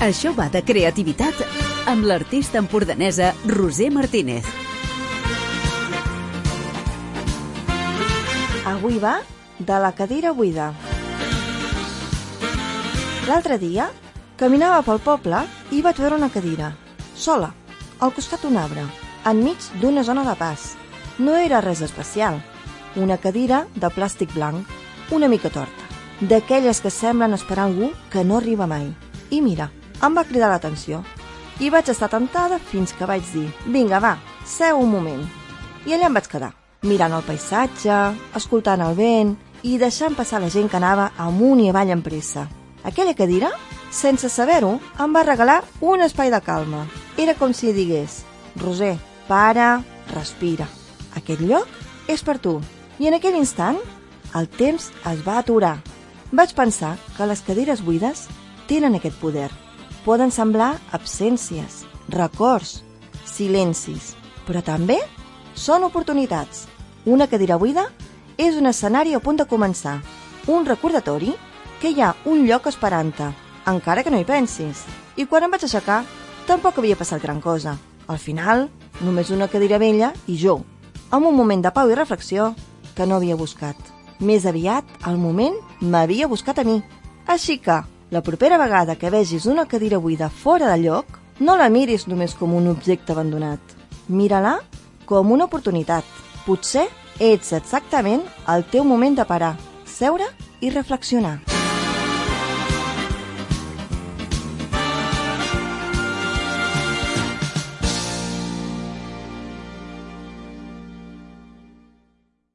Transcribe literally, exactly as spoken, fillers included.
Això va de creativitat amb l'artista empordanesa Roser Martínez. Avui va de la cadira buida. L'altre dia caminava pel poble i vaig veure una cadira, sola, al costat d'un arbre, enmig d'una zona de pas. No era res especial, una cadira de plàstic blanc, una mica torta, d'aquelles que semblen esperar algú que no arriba mai. I mira, em va cridar l'atenció i vaig estar tentada fins que vaig dir «Vinga, va, seu un moment». I allà em vaig quedar, mirant el paisatge, escoltant el vent i deixant passar la gent que anava amunt i avall amb pressa. Aquella cadira, sense saber-ho, em va regalar un espai de calma. Era com si digués «Roser, para, respira. Aquest lloc és per tu». I en aquell instant, el temps es va aturar. Vaig pensar que les cadires buides tenen aquest poder. Poden semblar absències, records, silencis, però també són oportunitats. Una cadira buida és un escenari a punt de començar, un recordatori que hi ha un lloc esperant-te, encara que no hi pensis. I quan em vaig aixecar, tampoc havia passat gran cosa. Al final, només una cadira vella i jo, amb un moment de pau i reflexió que no havia buscat. Més aviat, el moment m'havia buscat a mi. Així que, la propera vegada que vegis una cadira buida fora de lloc, no la miris només com un objecte abandonat. Mira-la com una oportunitat. Potser ets exactament el teu moment de parar, seure i reflexionar.